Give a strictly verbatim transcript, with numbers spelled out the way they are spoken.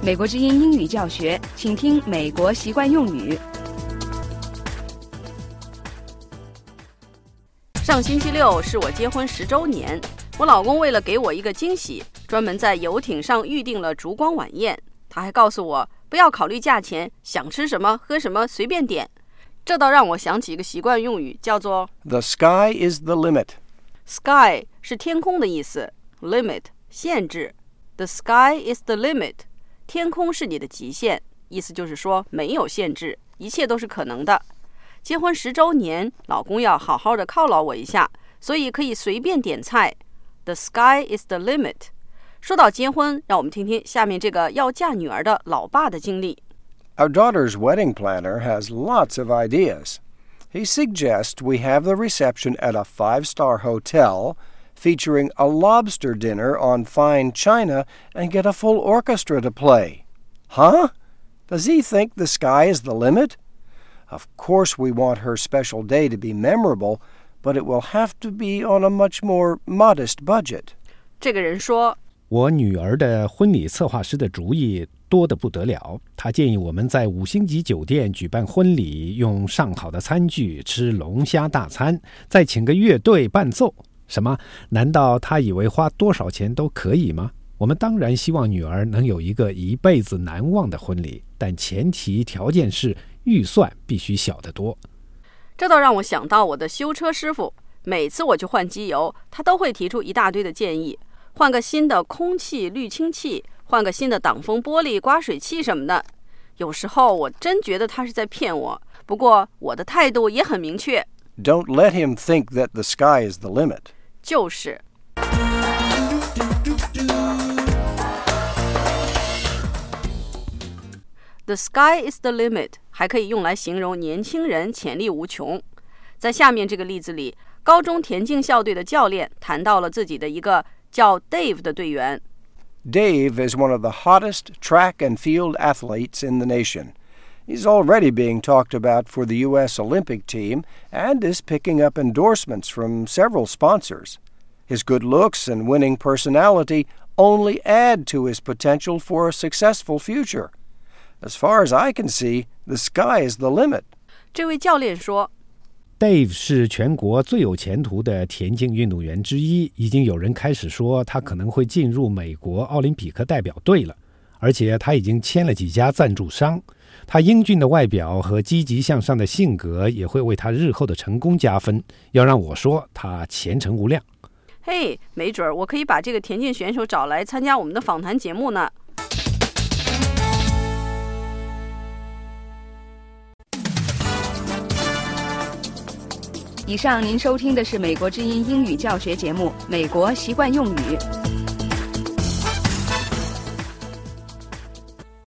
美国之音英语教学，请听美国习惯用语。 上星期六是我结婚十周年，我老公为了给我一个惊喜，专门在游艇上预定了烛光晚宴。他还告诉我不要考虑价钱，想吃什么喝什么随便点。这倒让我想起一个习惯用语，叫做 The sky is the limit. Sky 是天空的意思， limit 限制。 The sky is the limit， 天空是你的极限，意思就是说没有限制，一切都是可能的。结婚十周年，老公要好好的犒劳我一下，所以可以随便点菜。 The sky is the limit。 说到结婚，让我们听听下面这个要嫁女儿的老爸的经历。 Our daughter's wedding planner has lots of ideas. He suggests we have the reception at a five-star hotel, featuring a lobster dinner on fine china, and get a full orchestra to play. Huh? Does he think the sky is the limit? Of course we want her special day to be memorable, but it will have to be on a much more modest budget. 这个人说， 我女儿的婚礼策划师的主意多得不得了，他建议我们在五星级酒店举办婚礼，用上好的餐具，吃龙虾大餐，再请个乐队伴奏。什么？难道他以为花多少钱都可以吗？我们当然希望女儿能有一个一辈子难忘的婚礼，但前提条件是预算必须小得多。 这倒让我想到我的修车师傅，每次我去换机油，他都会提出一大堆的建议，换个新的空气滤清器，换个新的挡风玻璃、刮水器什么的。有时候我真觉得他是在骗我，不过我的态度也很明确。 Don't let him think that the sky is the limit. 就是。The sky is the limit 还可以用来形容年轻人潜力无穷。在下面这个例子里，高中田径校队的教练谈到了自己的一个叫 Dave 的队员。 Dave is one of the hottest track and field athletes in the nation. He's already being talked about for the U S Olympic team and is picking up endorsements from several sponsors. His good looks and winning personality only add to his potential for a successful future. As far as I can see, the sky is the limit. 这位教练说， Dave 是全国最有前途的田径运动员之一，已经有人开始说他可能会进入美国奥林匹克代表队了，而且他已经签了几家赞助商。他英俊的外表和积极向上的性格也会为他日后的成功加分。要让我说，他前程无量。 嘿，没准我可以把这个田径选手找来参加我们的访谈节目呢。 以上您收听的是美国之音英语教学节目《美国习惯用语》。